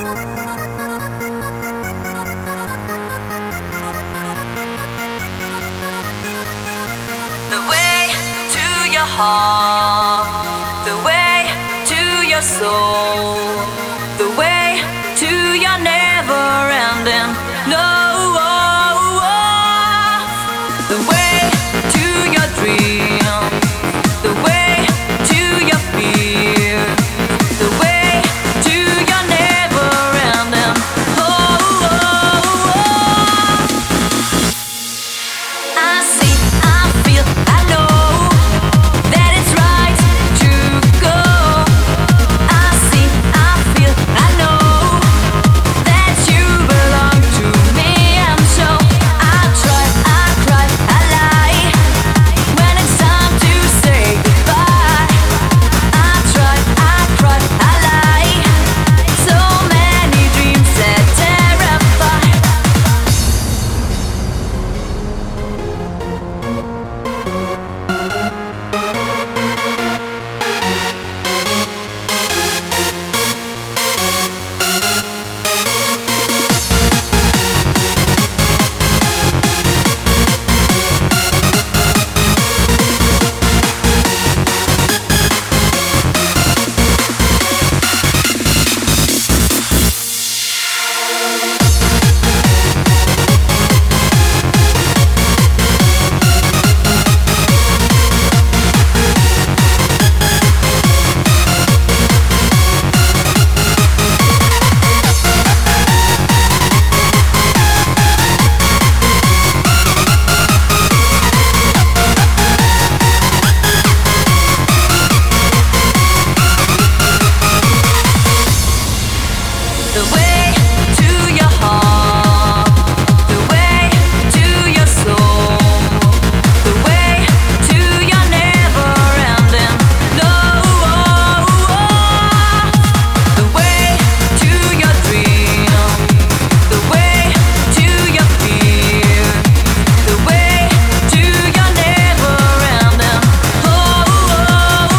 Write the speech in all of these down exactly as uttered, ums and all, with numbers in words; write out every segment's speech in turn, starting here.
The way to your heart, the way to your soul, the way to your never-ending love, the way to your dream, the way to your fear, the way to your never-ending love. I see, I feel, I know that it's right to go. I see, I feel, I know that you belong to me. I'm so I try, I cry, I lie when it's time to say goodbye. I try, I cry, I lie. So many dreams that terrify. The way to your heart, the way to your soul, the way to your never-ending love, the way to your dream, the way to your fear, the way to your never-ending love.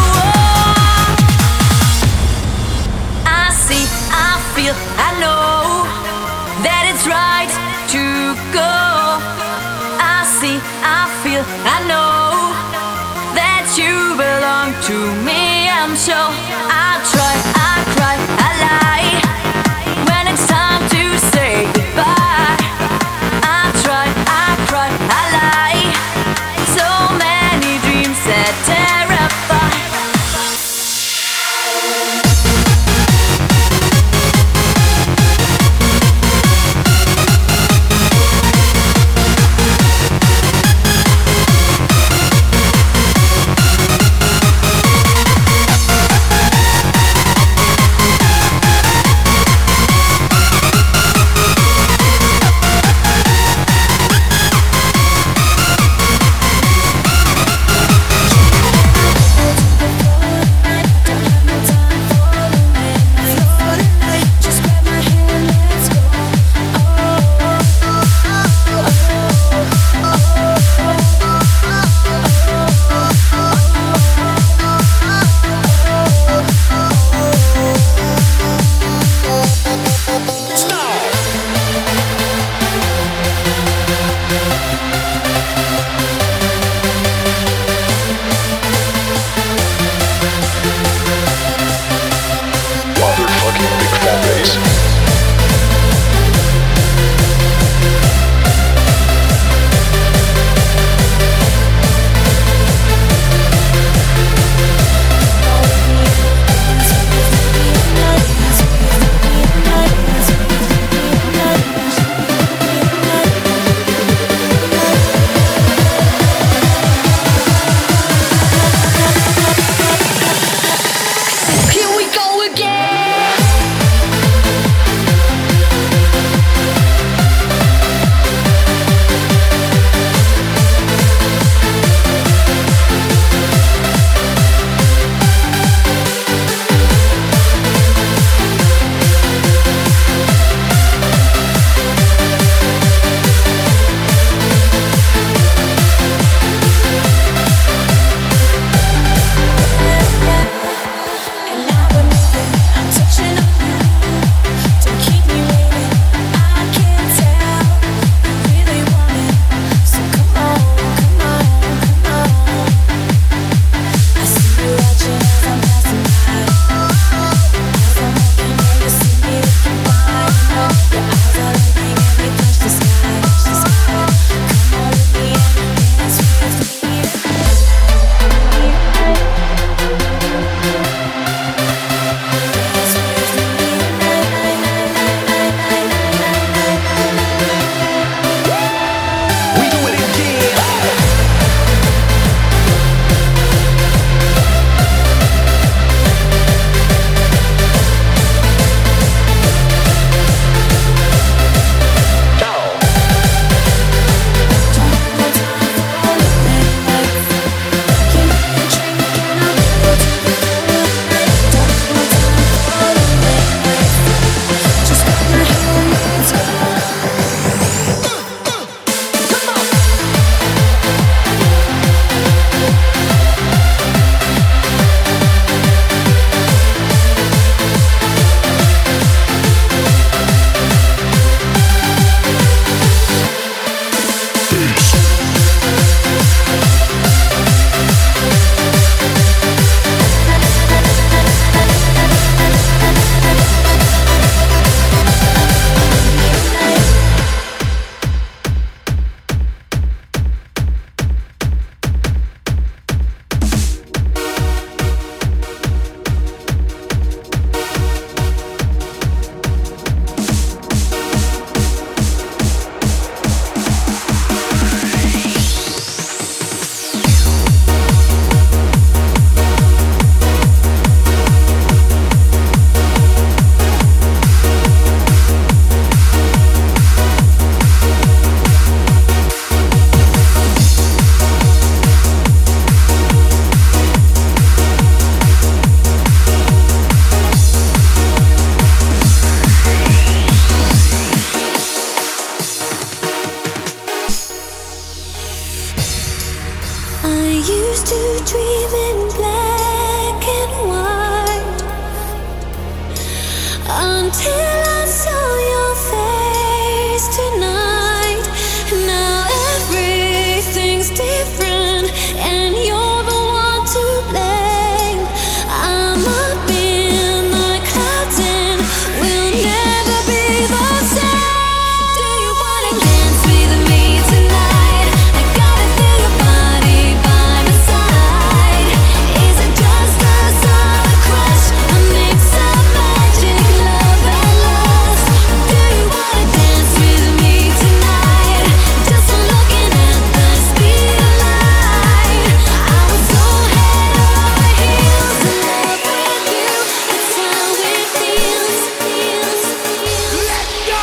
I see, I feel, I know that it's right to go. I see, I feel, I know that you belong to me. I'm so I try, I cry, I lie when it's time to say goodbye. I try, I cry, I lie. So many dreams that terrify. to dream in black and white until I saw your face tonight. Now everything's different and you're the one to blame. I'm up in the clouds and we'll never be the same. Do you wanna dance with me tonight? I gotta feel your body by my side. Is it just a summer crush? A mix of magic, love and lust. Do you wanna dance with me tonight? Just looking at the speed of light. I was so head over heels in love with you. That's how it feels, feels, feels. Let go!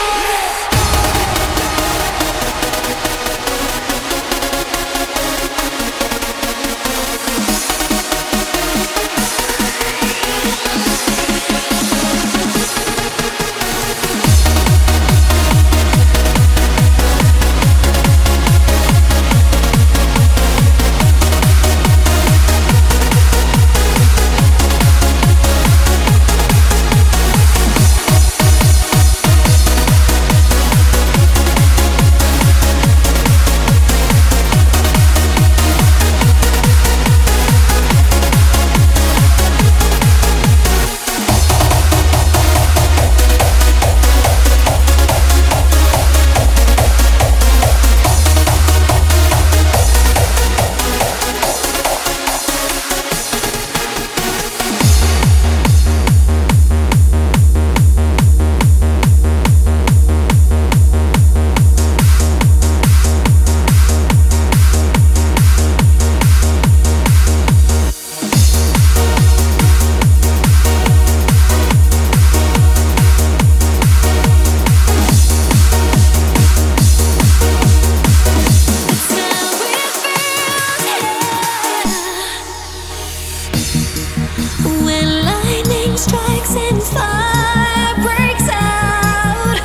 When lightning strikes and fire breaks out,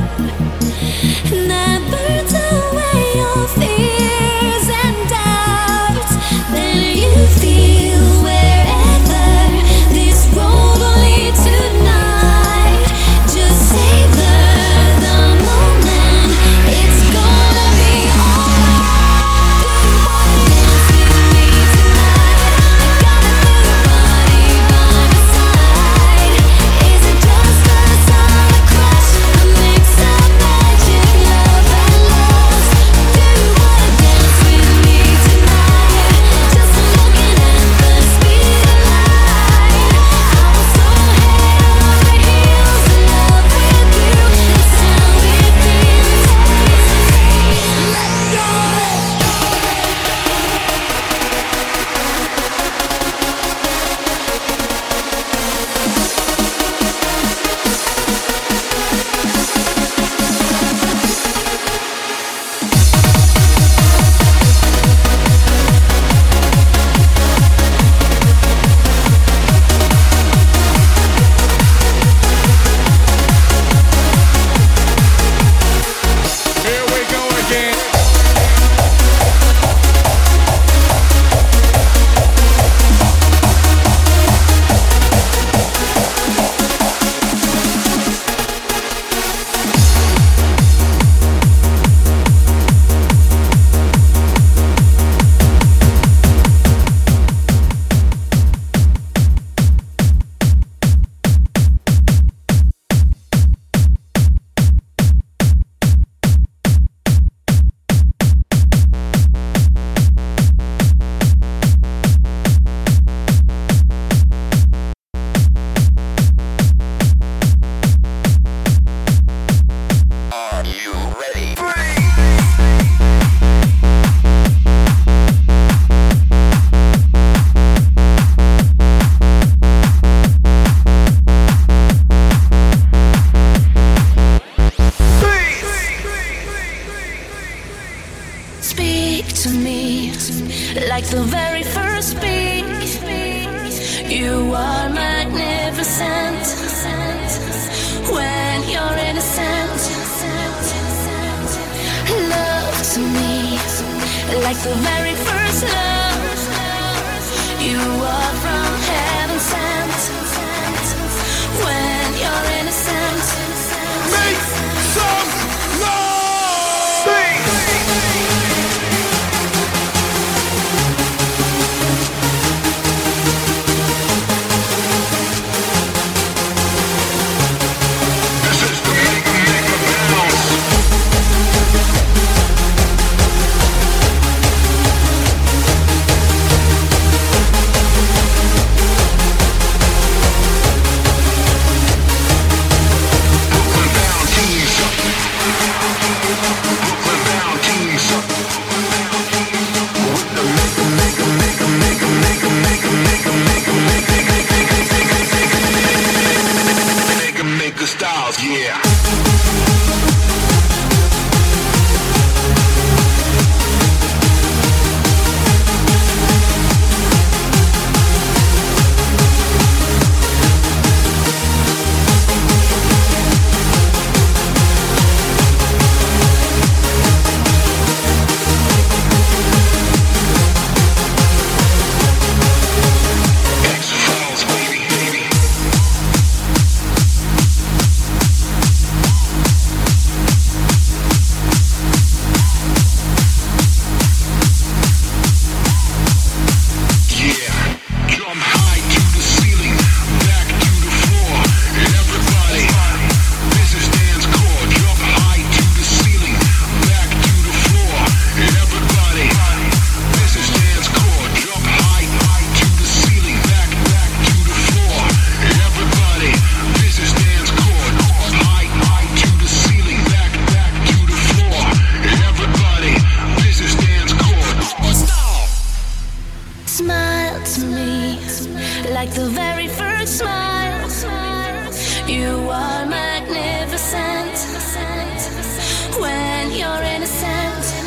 and that burns away your fears and doubts, then you feel wherever this road will lead tonight. Just savor the moment, it's gonna be alright. Do you wanna dance with me tonight? I gotta feel your body by my side. Is it just a summer crush? A mix of magic, love and lust. Do you wanna dance with me tonight? Just looking at the speed of light. I was so head over heels in love with you. That's how it feels. Let go. Here we go again. Are you ready? Speak to me like the very first speak. You are magnificent when you're innocent. Love to me like the very first love. You are from heaven sent. When you're innocent, Make some noise! This is the Make Make a Bounce. Styles, yeah. like the very first smile. You are magnificent when you're innocent.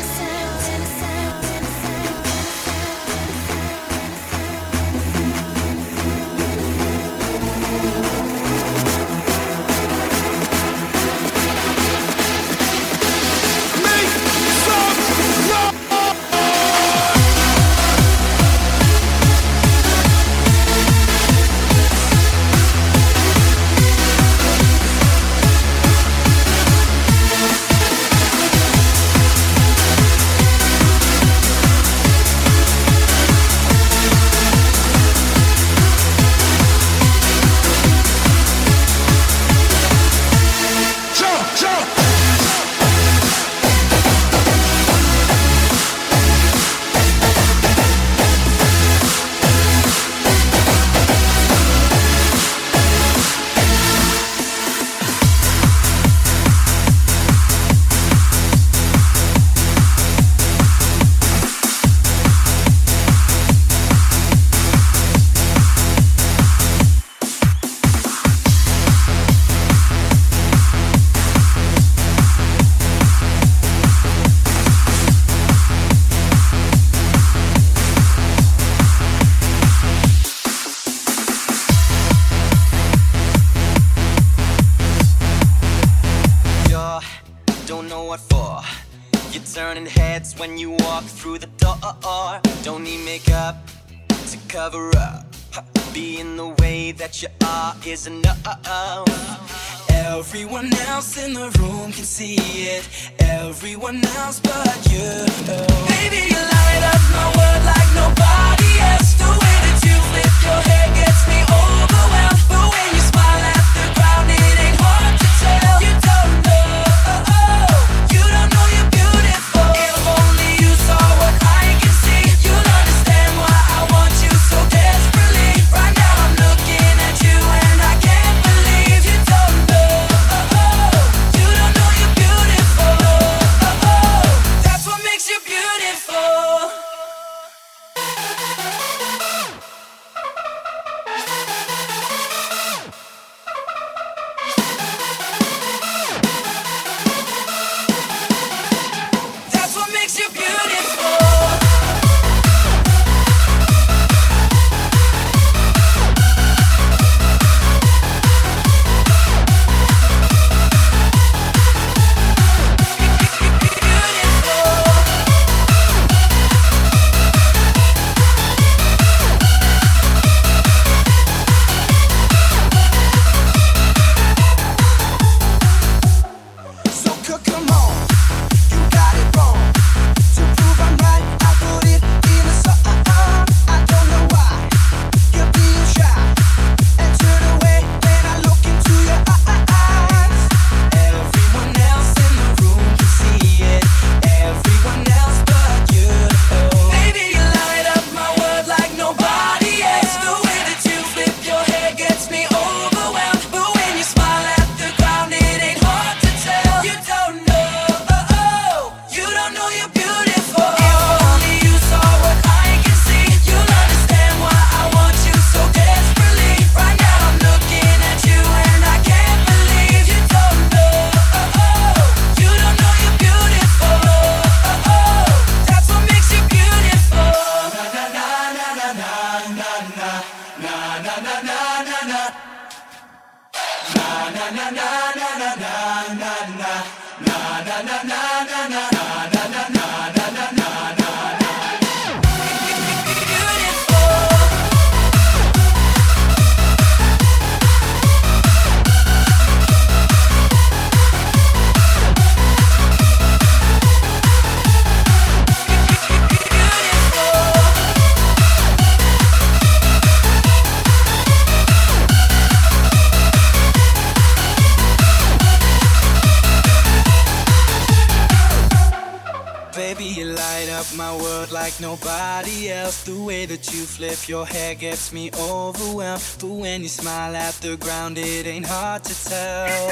When you walk through the door, don't need makeup to cover up. Being the way that you are is enough. Everyone else in the room can see it. Everyone else but you. Baby, you light up my world like nobody else. The way that you flip your hair gets me overwhelmed. But when you smile at the ground, it ain't hard to tell. You don't know, you don't know you're beautiful. If only you saw what I can see, you'll understand why I want you so desperately. Right now I'm looking at you and I can't believe you don't know, you don't know you're beautiful. That's what makes you beautiful. My world like nobody else. The way that you flip your hair gets me overwhelmed. But when you smile at the ground, it ain't hard to tell.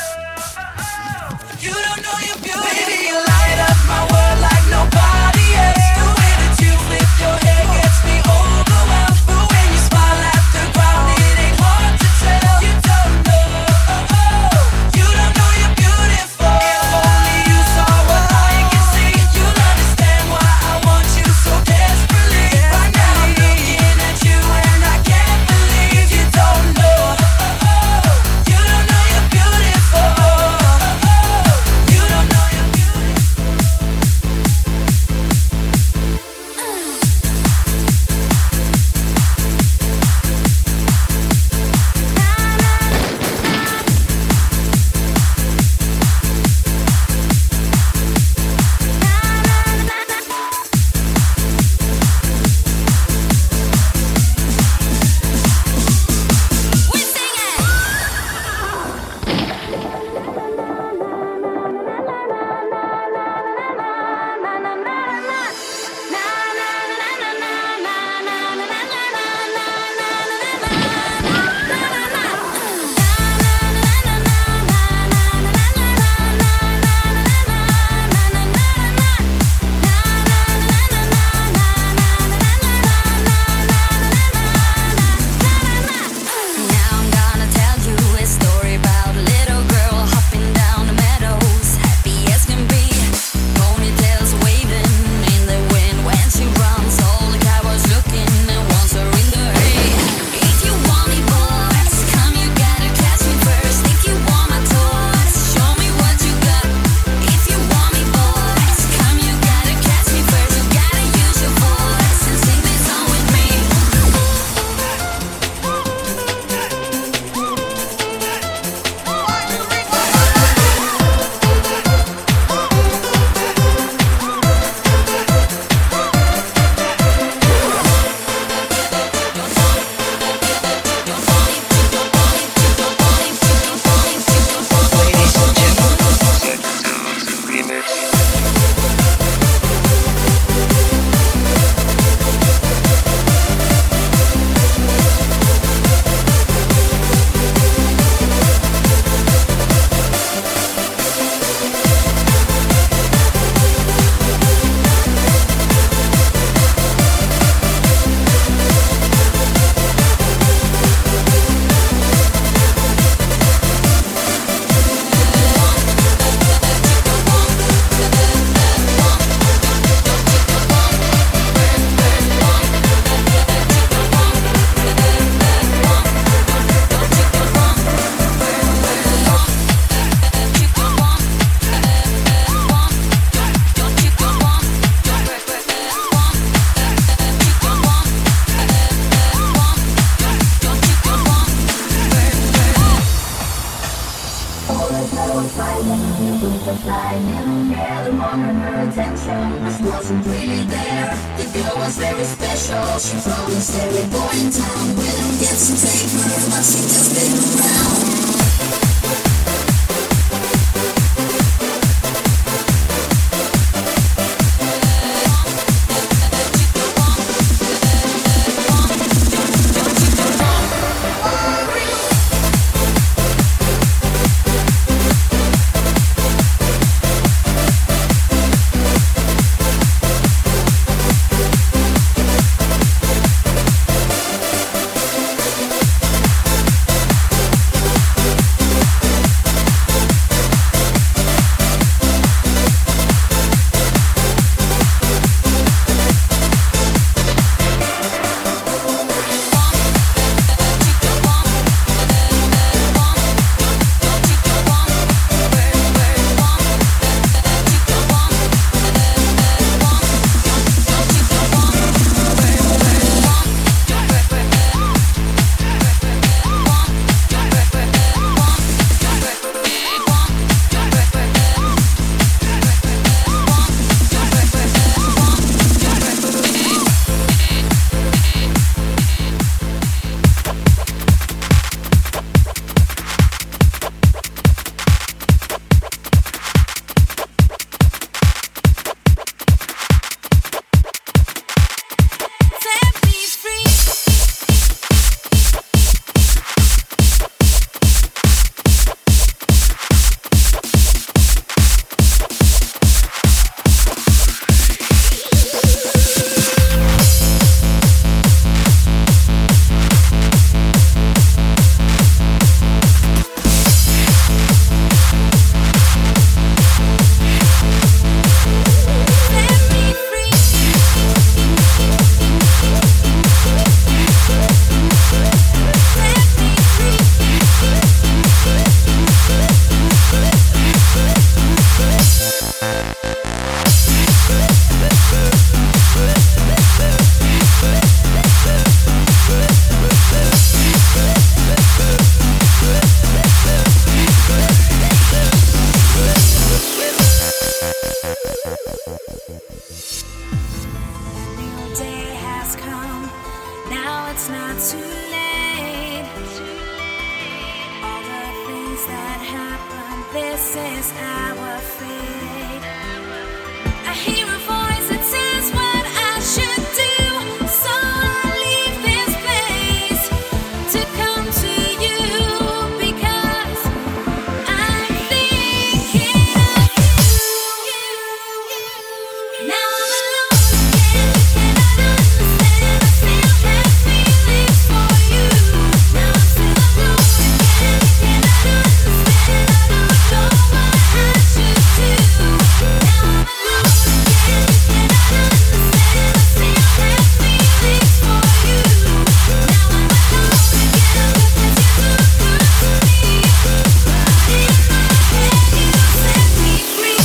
You don't know you're beautiful. Baby, you light up my world like nobody else. The way that you flip your hair gets me overwhelmed. But when you smile at the ground, it ain't hard to tell. You don't know, you don't know you're beautiful. If only you saw what I can see, you'll understand why I want you so desperately. Right now I'm looking at you and I can't believe you don't know. You don't know you're beautiful. You don't know you're it's not too late. All the things that happen, this is our fate. I hear a voice that says what I should do, so I leave this place to come to you because I'm thinking of you. Now I'm alone again, and I don't understand. I still have feelings for you. Now I'm still alone again, and I don't understand. I don't know what I should do. Now I'm alone again, and I don't understand. I still have feelings for you. Now I'm alone again because you're too good to me. But in my head you set me free.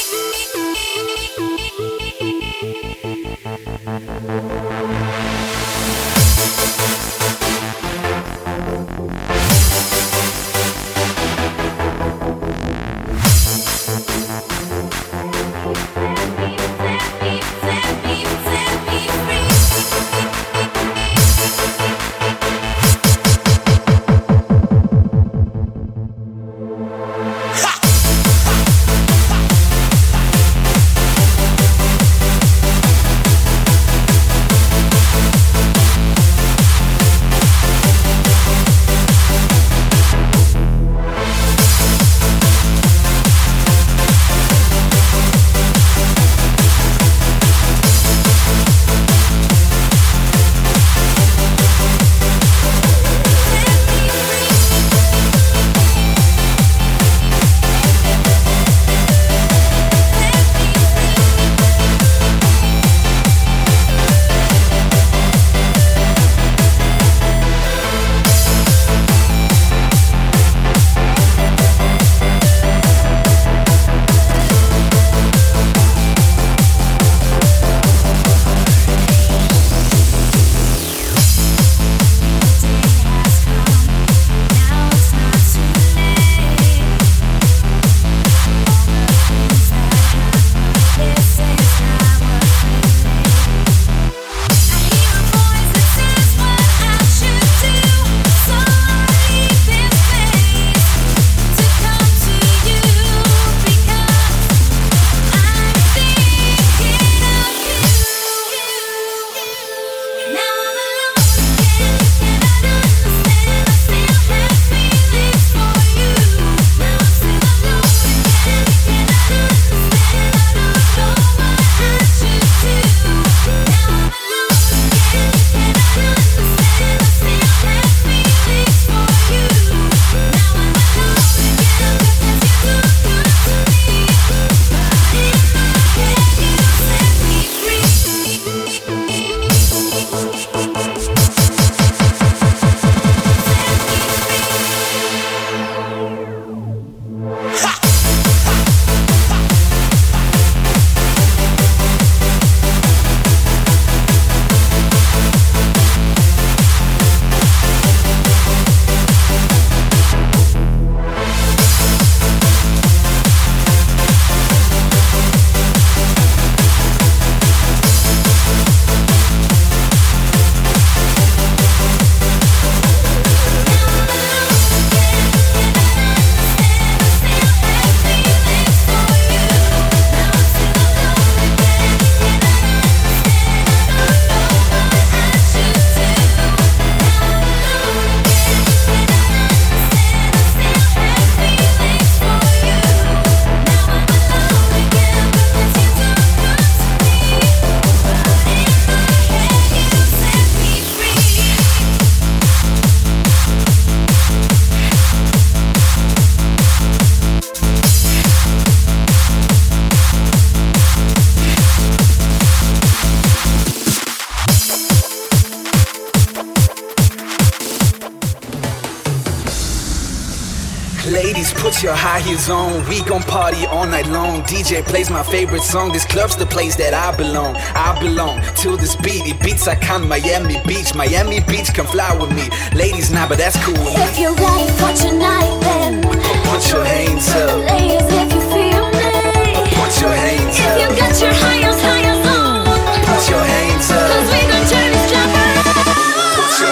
Ladies, put your high heels on. We gon' party all night long. D J plays my favorite song. This club's the place that I belong. I belong to this beat. It beats I can Miami Beach. Miami Beach, come fly with me. Ladies, nah, but that's cool with me. If you're ready for tonight, then Put your hands up. ladies, if you feel me, Put your hands if you up. got your high heels, high heels on, Put your hands cause up. we gon' turn this club around. Put your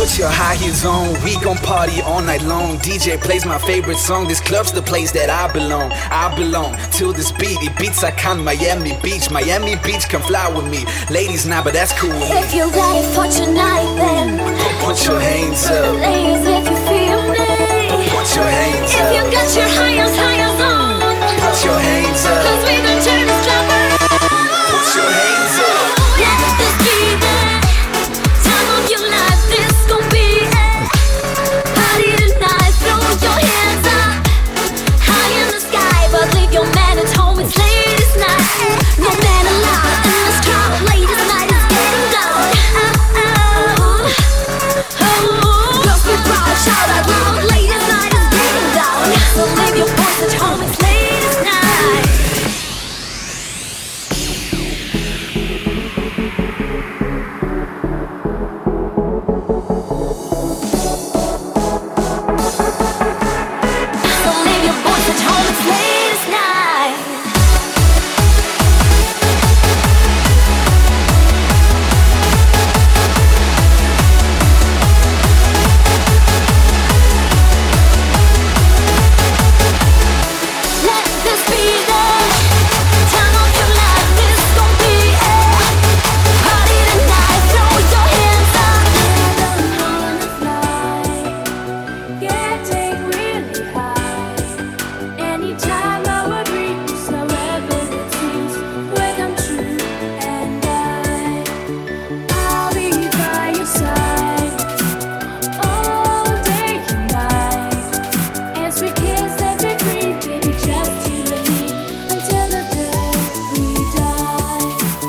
put your high heels on. We gon' party all night long. D J plays my favorite song. This club's the place that I belong. I belong to this beat. It beats I can Miami Beach. Miami Beach, come fly with me. Ladies, nah, but that's cool with me. If you're ready for tonight, then Put your hands up. ladies, if you feel me, Put your hands if you up. got your high-heels, high-heels on, Put your hands up. cause we gon' turn this club around. Put your hands up. Let this be the time of your life. This gon' be it. Party tonight, throw your hands up high in the sky, but leave your man at home. It's ladies' night. No man allowed in this crowd. Ladies' night is getting down. Oh, oh, oh. Girls be proud, shout out loud. Ladies' night is getting down. So leave your boys at home. It's ladies' night. So leave your boys at home. It's ladies' night. Let this be the time of your life. This gon' be it. Party tonight, throw your hands up. Getting really high. Anytime I would reach the level that seems welcome true, and I, I'll be by your side all day and night. As we kiss and be free, baby, just you and me, until the day we die.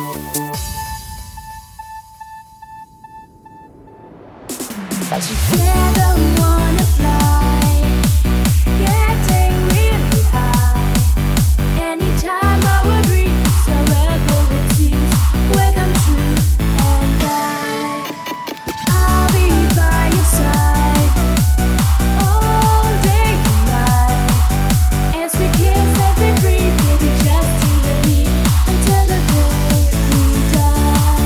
Together we wanna fly, getting really high. Anytime I would reach the level that seems welcome true, and I, I'll be by your side all day and night. As we kiss and be free, baby, just you and me, until the day we die.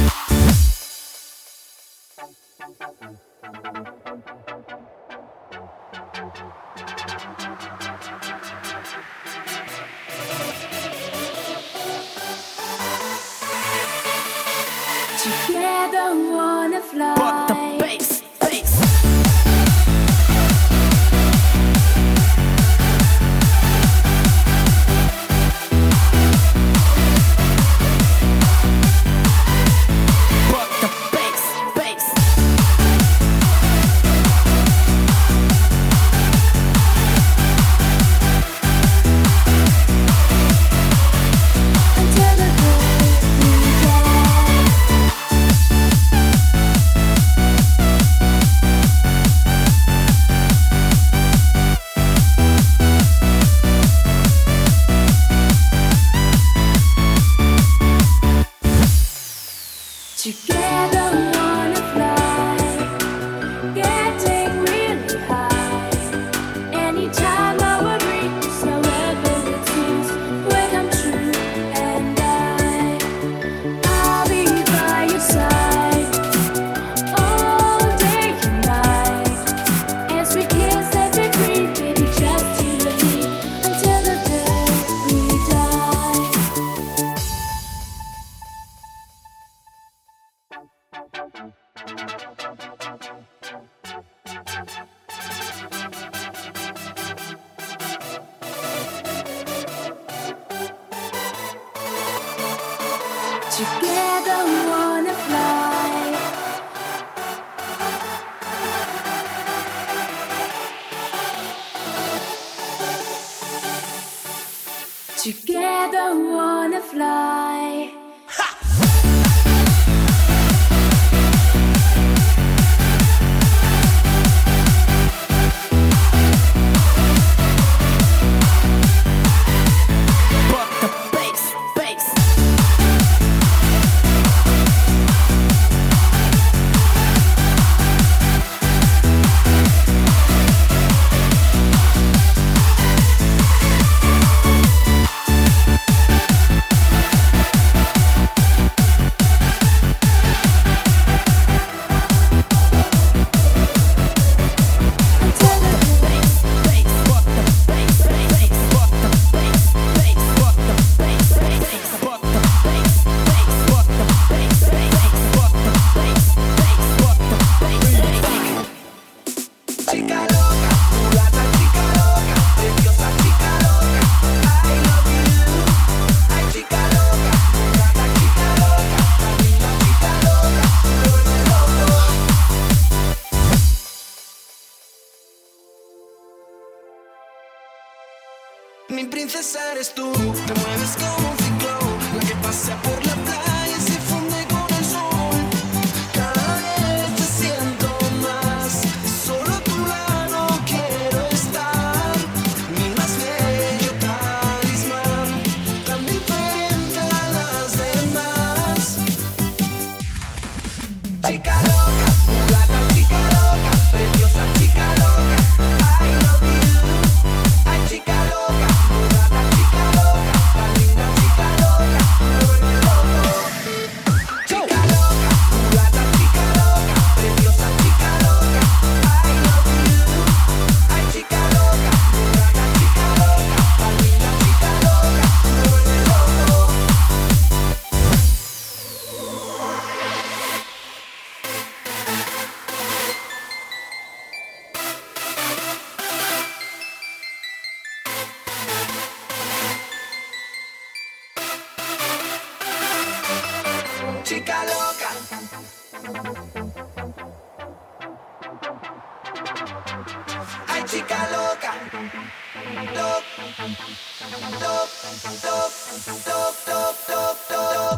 Together we wanna fly. But the bass, bass. But the bass, bass. Until the day we die. Together we wanna fly, getting really high. Anytime I would reach the level that seems welcome true, and I, I'll be by your side all day and night. As we kiss and be free, baby, just you and me, until the day we die. Together we wanna fly. Together we wanna fly. But the bass, bass. princesa eres tú, te mueves como un ciclón, la que pasea por la playa y se funde con el sol. Cada vez te siento más, solo a tu lado quiero estar. Mi más bello talismán, tan diferente a las demás. Chica loca, mulata, chica loca, preciosa chica loca, I love you. Ay, chica loca, mulata, chica loca, tan linda chica loca, me vuelve loco. Chica loca, mulata, chica loca, preciosa chica loca, I love you. Ay, chica loca, mulata, chica loca, tan linda chica loca, me vuelve loco. Chica loca. Ay, chica loca. Loc, loc, loc, loc, loc, loc, loc.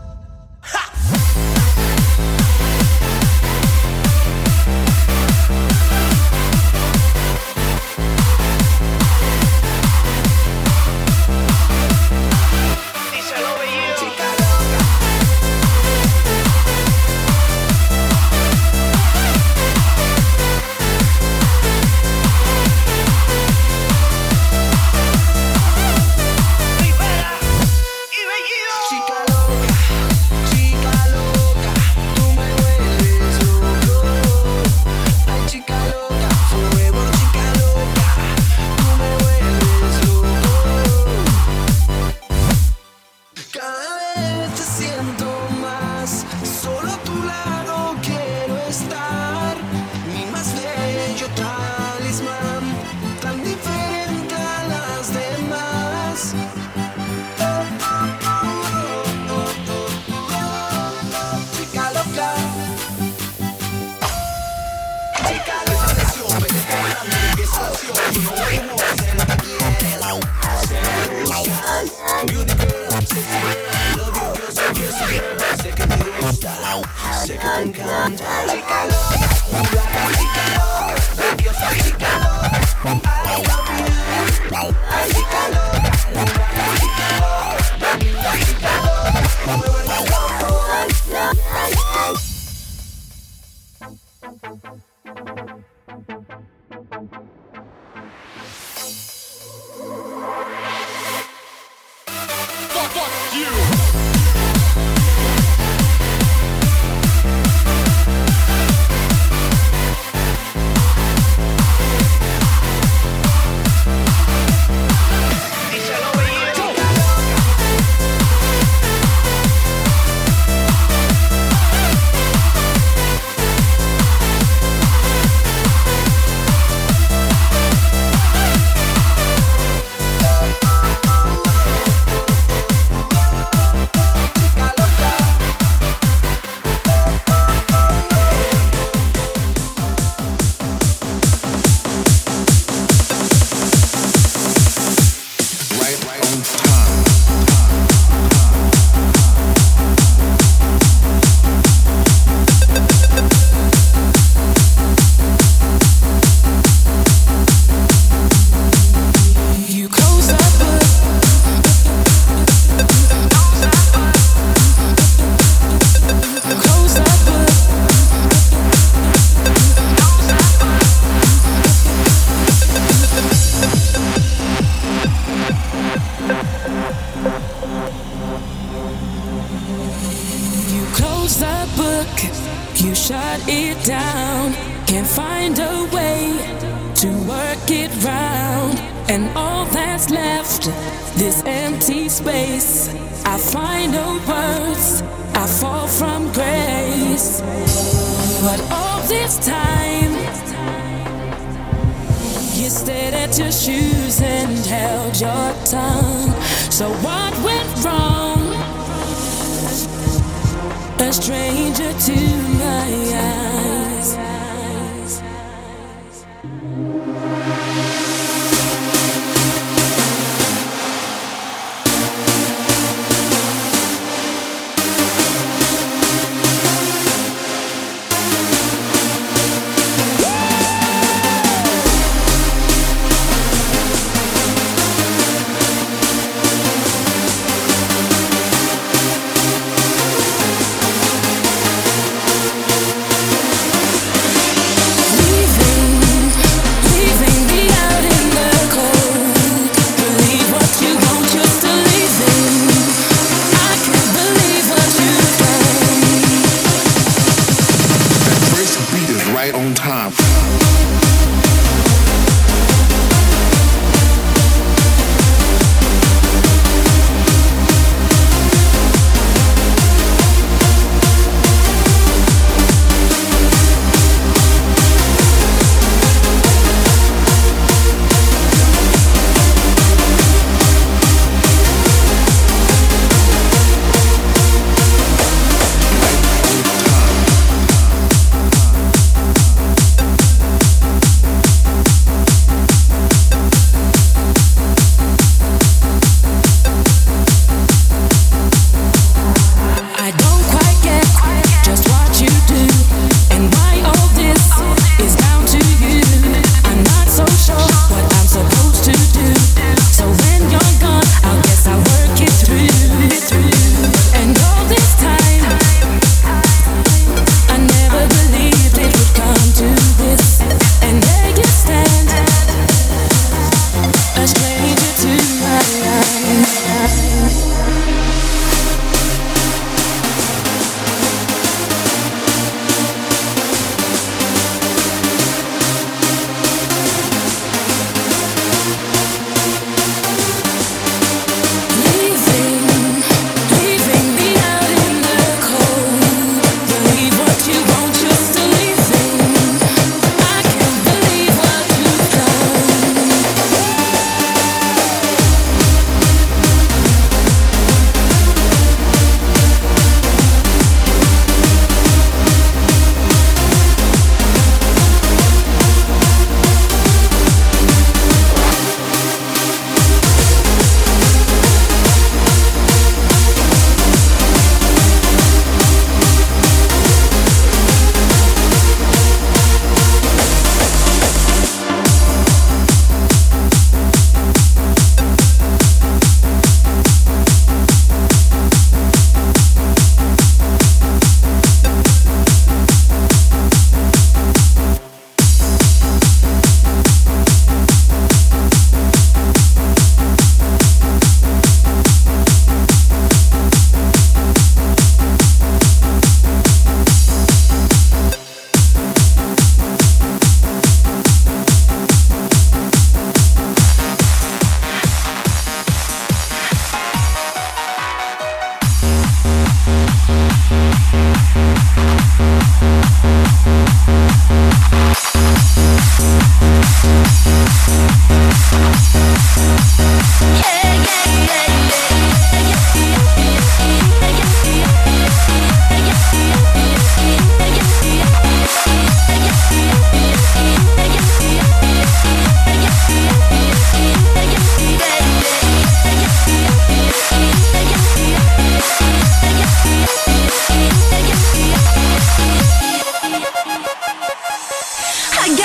Chica loca. Chica loca, chica loca, tú me vuelves loco. Ay, chica loca, forever chica loca, tú me vuelves loco. Cada vez te siento más, solo a tu lado quiero estar. Mi más bello talismán, tan diferente a las demás. Chica loca, chica loca, sé que te encanta. Chica loca, mulata, chica loca, preciosa chica loca, I love you. Ay, chica loca, mulata, chica loca, tan linda chica loca, me vuelve loco. Fuck, fuck you. You shut it down, can't find a way to work it round. And all that's left, this empty space. I find no words, I fall from grace. But all this time, you stayed at your shoes and held your tongue. So what went wrong? A stranger to my eyes.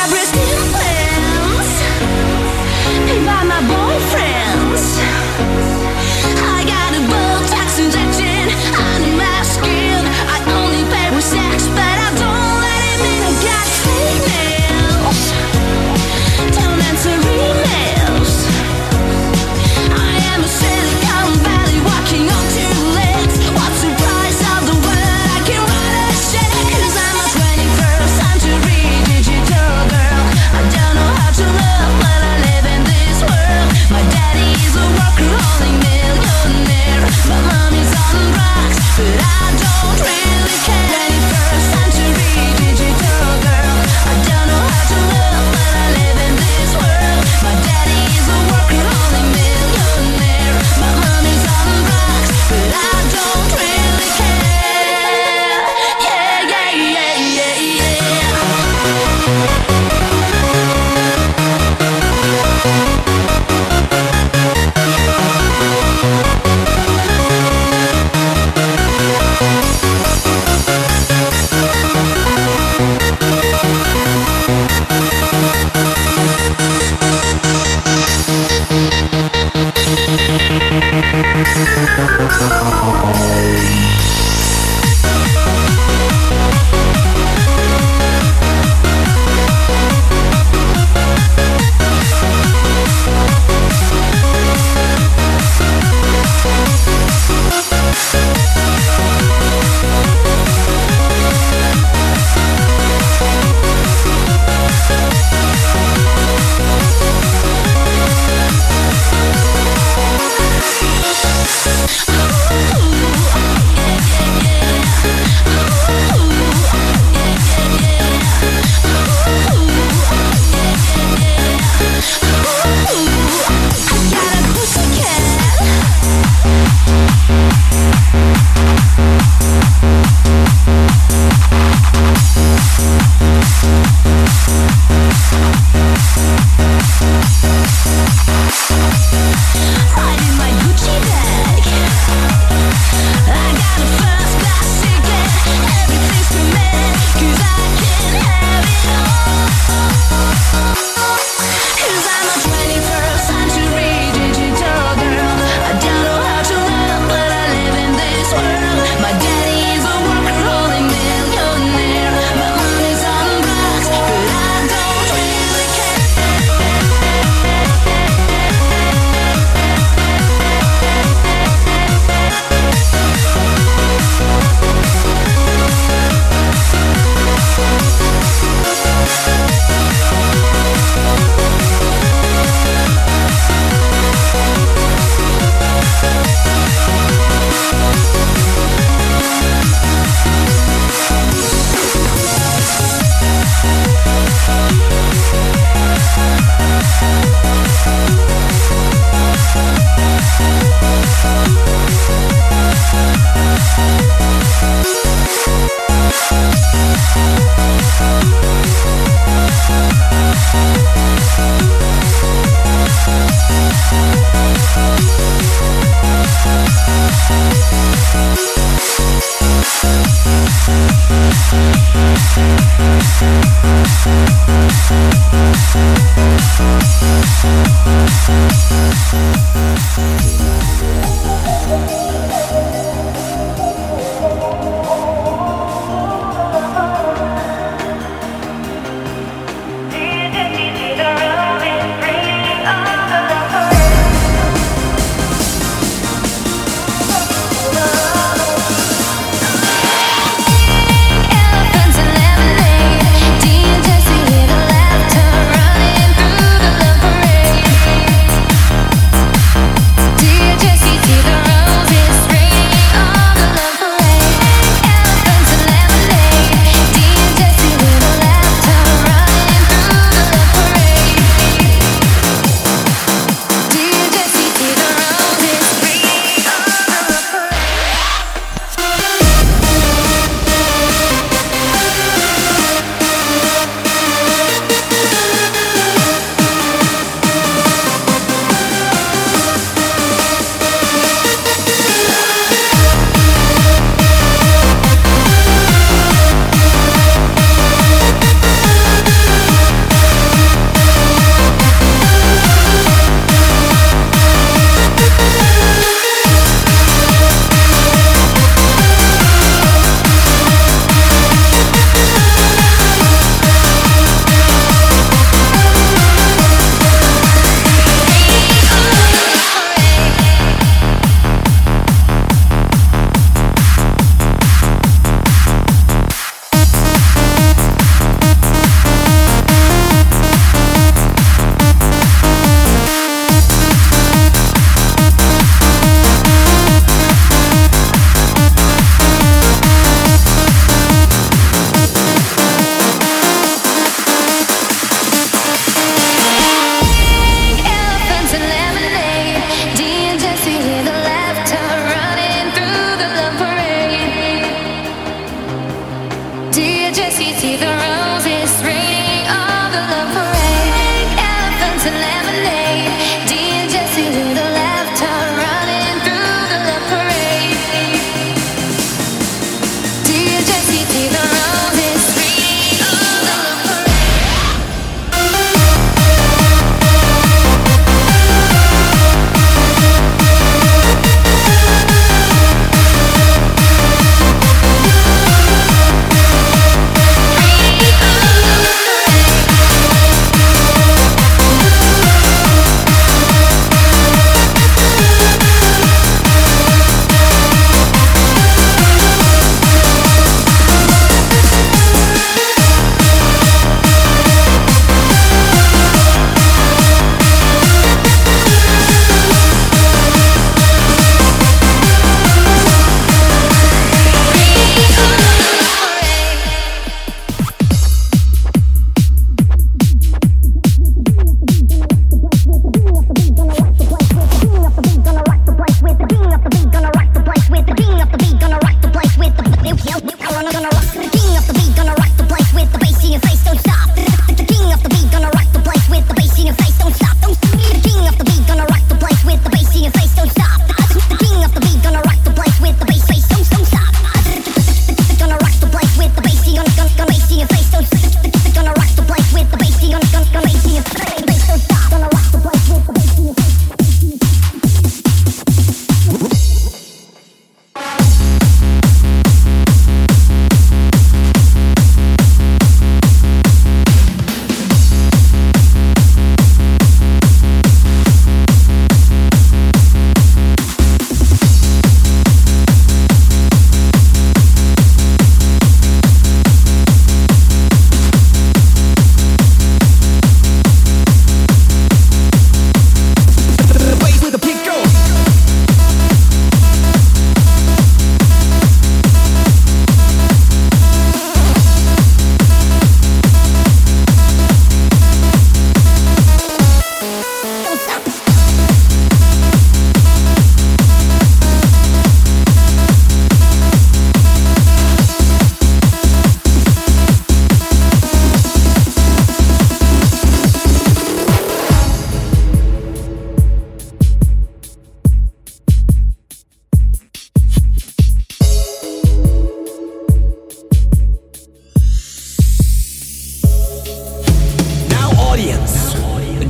elaborate skin plans paid by my boyfriends. I got a Botox injection under my skin. I only pay with sex, but I don't let it in. I got fake nails, don't answer emails. I am a Silicon Valley walking on two legs. What's the price of the word I can write a check? 'Cause I'm a twenty-first century digital girl.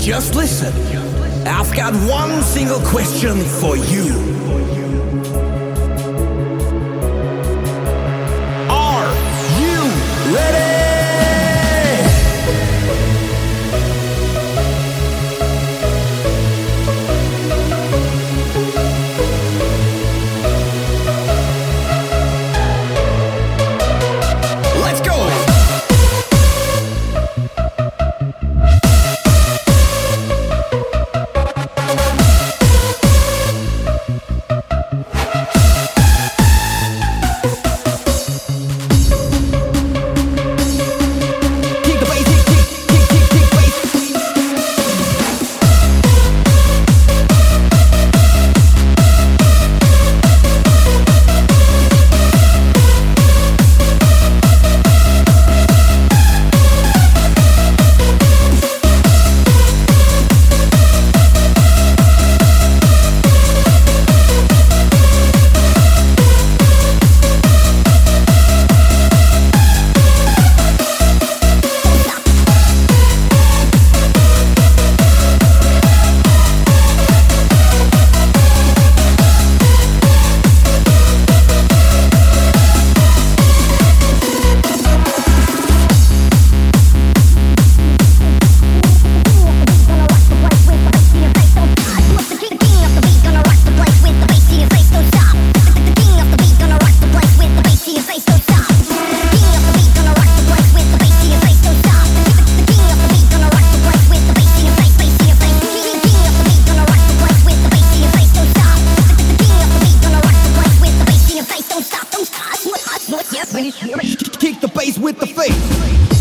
Just listen. I've got one single question for you. Are you ready? Let's go! Kick the bass with the face.